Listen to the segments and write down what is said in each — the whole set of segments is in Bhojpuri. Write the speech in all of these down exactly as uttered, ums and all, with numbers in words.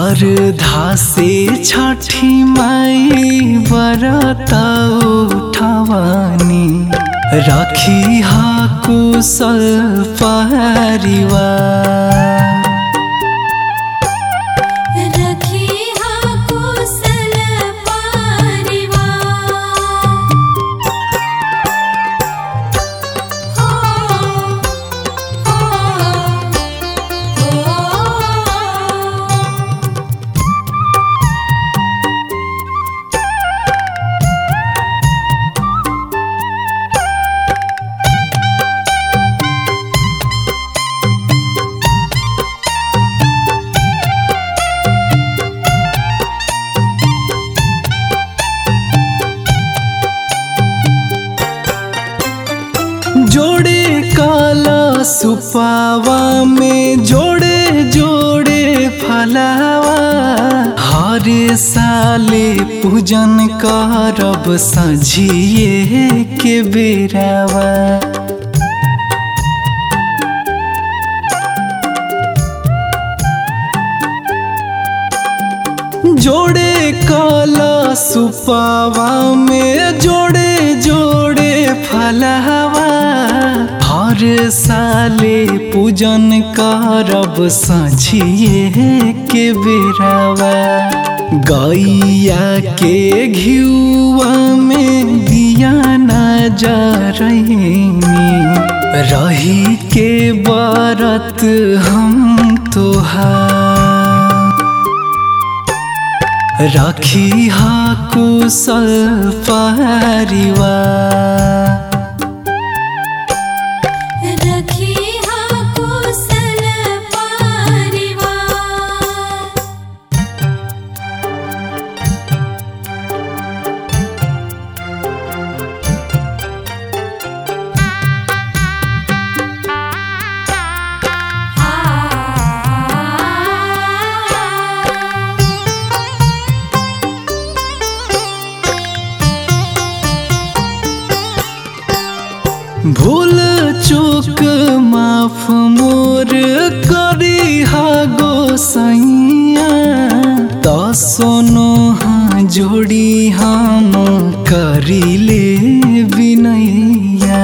सरधा से छठी माई व्रत उठवानी रखी हा कुशल परिवार। जोड़े काला सुपावा में जोड़े जोड़े फलावा हर साले पूजन करब सझिए के बेरावा। जोड़े काला सुपावा में जोड़े जोड़े फलावा हर साले पूजन करब सझिए के बेरावा। गैया के घिउआ में दिया न जरैनी रही के व्रत हम तोहार। रखी हा कुशल परिवार। भूल चूक माफ मोर करी हा गोसैया तो सोनो हाँ जोड़ी हम करी ले विनैया।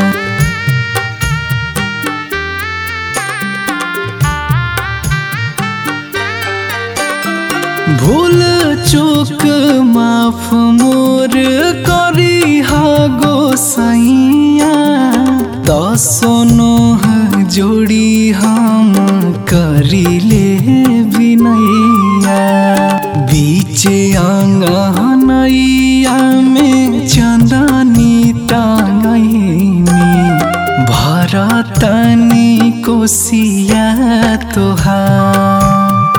भूल चूक माफ मोर करी हा गोसैया तो सोनो जोड़ी हम करी ले विनैया। बीचे आंगनैया में चंदनी टांगैनी भरतनी कोसिया तोहार।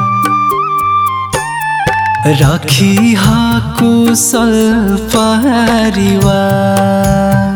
रखी हा कुशल परिवार।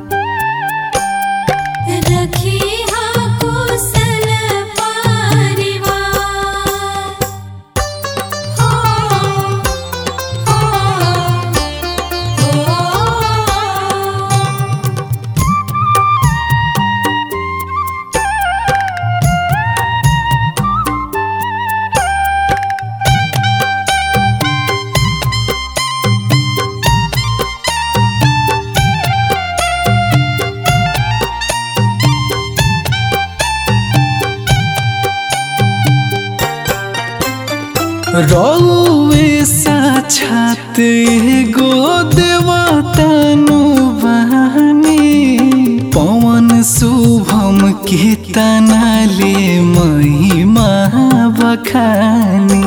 रौवे साक्षात गो देवतानु बहानी पवन शुभम के तनाले महिमा बखानी।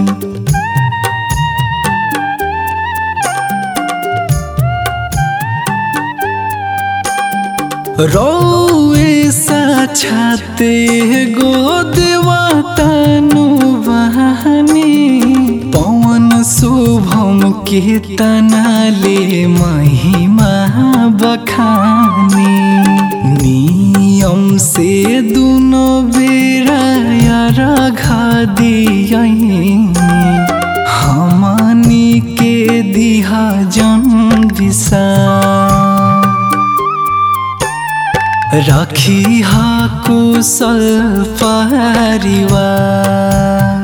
रौवे साक्षात गो देवतानु बहानी पवन शुभम के तनाले महिमा बखानी। नियम से दुनो बेरा रखा दियनी हमनी के दिहा जन विसा। रखी हा कुशल परिवार।